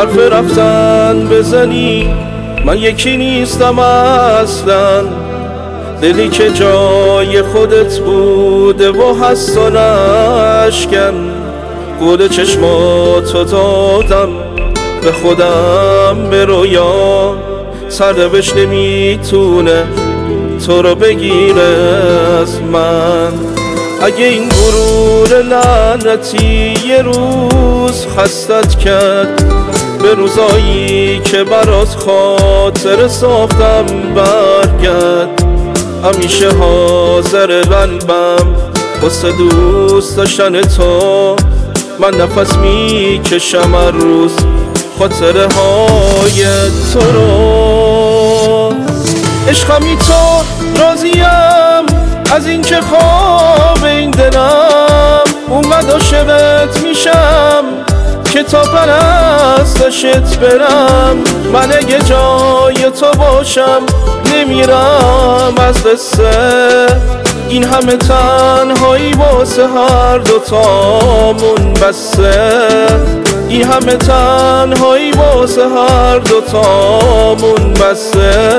دفعه رفتن بزنی من یکی نیستم اصلا، دلی که جای خودت بوده و هست و نشکن. گل چشماتو دادم به خودم به رویا، سرنوشت نمیتونه تو رو بگیره از من. اگه این غرور لعنتی یه روز خستت کرد، به روزایی که برات خاطر ساختم برگرد. همیشه حاضر قلبم واسه دوست داشتن تو، من نفس میکشم هر روز خاطره های تو رو. عشقمی تو راضیم از این که خواب این دلم اومد عاشقت میشم که تا پرستشت برم. من اگه جای تو باشم نمیرم از قصه، این همه تنهایی واسه هر دوتامون بسه. این همه تنهایی واسه هر دوتامون بسه.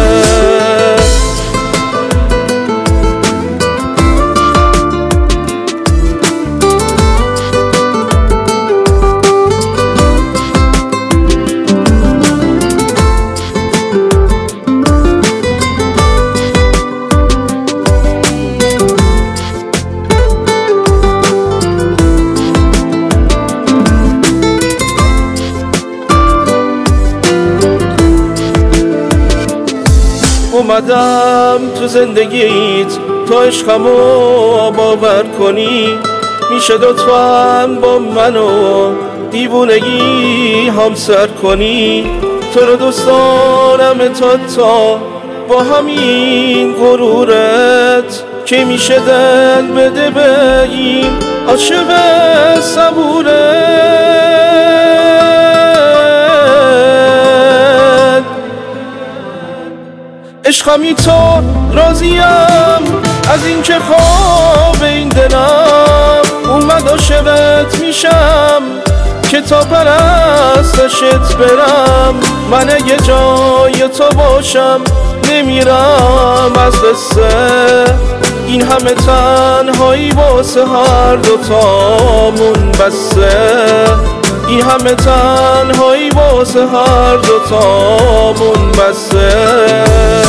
اومدم تو زندگیت تا عشقمو باور کنی، میشه لطفاً با منو دیوونگی همسر کنی. تو رو دوست دارم تا با همین غرورت که میشه دل بده به این عاشق صبورت. عشقمی تو راضیم از این که خواب این دلم اومد عاشقت میشم که تا پرستشت برم. من اگه جای تو باشم نمیرم از قصه، این همه تنهایی واسه هر دوتامون بسه. این همه تنهایی واسه هر دوتامون بسه.